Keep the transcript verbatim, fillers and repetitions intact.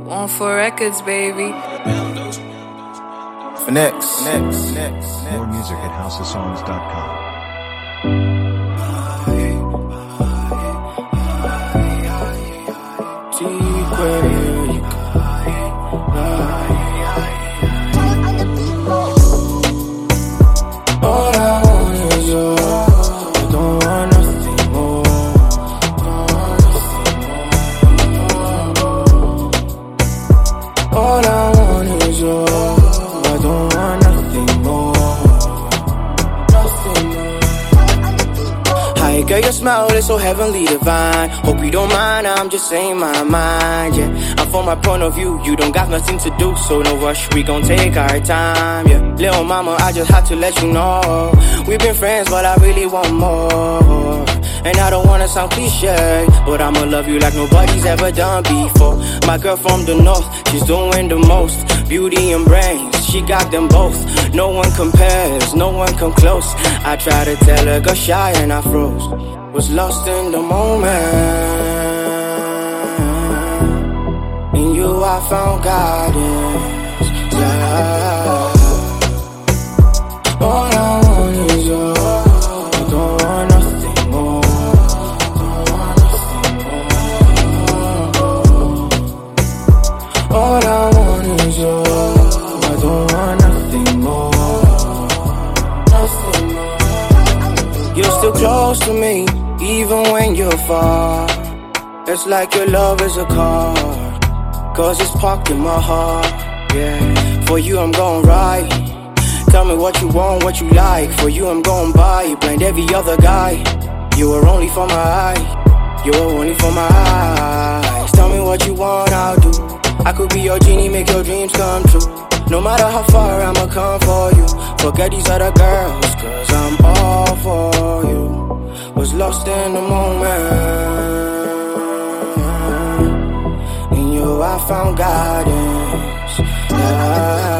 One for records, baby. Next, next, next. More music at house of songs dot com. All I want is you. I don't want nothing more. All I want is you. I don't want nothing more. Nothing more. Hi, girl, your smile is so heavenly divine. Hope you don't mind, I'm just saying my mind, yeah. I'm from my point of view, you don't got nothing to do, so no rush, we gon' take our time, yeah. Little mama, I just had to let you know, we've been friends, but I really want more. And I don't wanna sound cliche, but I'ma love you like nobody's ever done before. My girl from the north, she's doing the most. Beauty and brains, she got them both. No one compares, no one come close. I tried to tell her, go shy and I froze. Was lost in the moment. In you I found guidance, yeah. All I want is you. I don't want nothing more. All I want is you. I don't want nothing more. Nothing more. You're still close to me, even when you're far. It's like your love is a car, cause it's parked in my heart, yeah. For you I'm gon' ride. Tell me what you want, what you like. For you I'm gon' buy. Blind every other guy. You were only for my eye. You were only for my eyes. Tell me what you want, I'll do. I could be your genie, make your dreams come true. No matter how far I'ma come for you. Forget these other girls, cause I'm all for you. Was lost in the moment. In you I found guidance, yeah.